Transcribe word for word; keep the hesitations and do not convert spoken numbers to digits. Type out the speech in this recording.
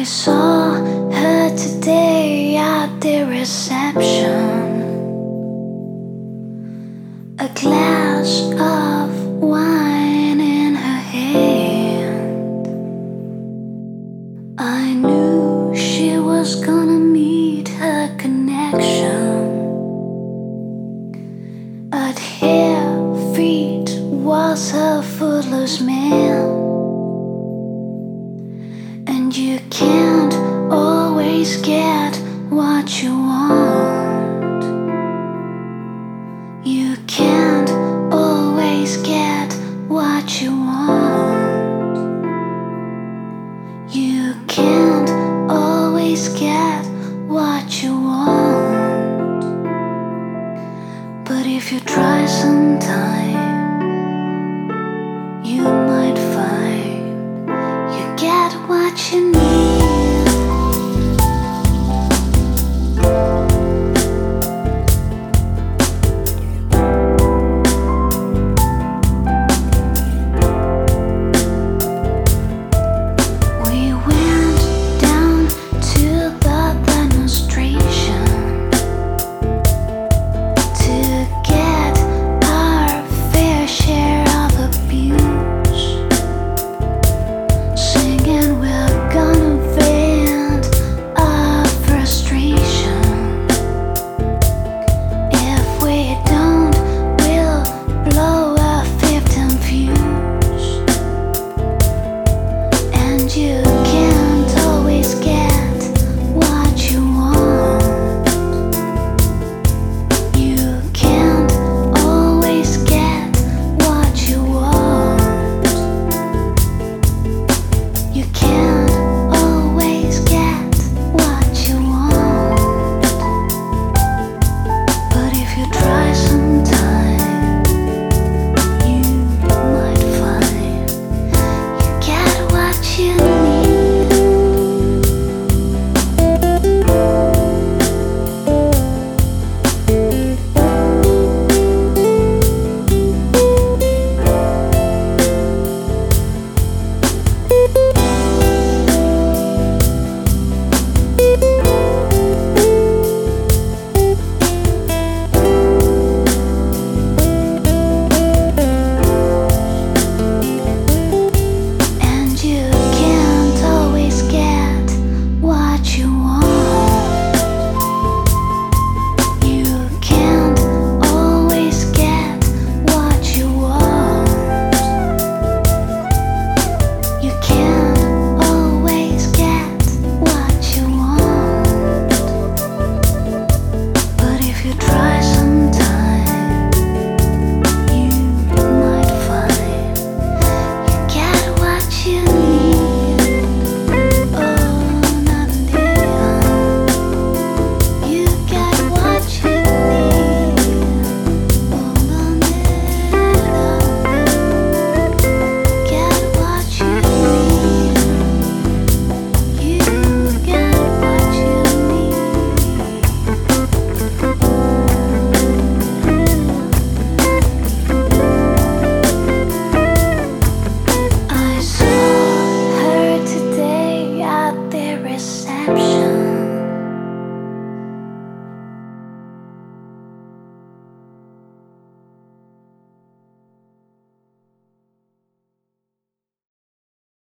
saw her today at the reception. A glass of wine in her hand. I knew she was gonna meet her connection. At her feet was her footloose man. And you can't always get what you want. You can't always get what you want. You can't always get what you want. But if you try sometimes,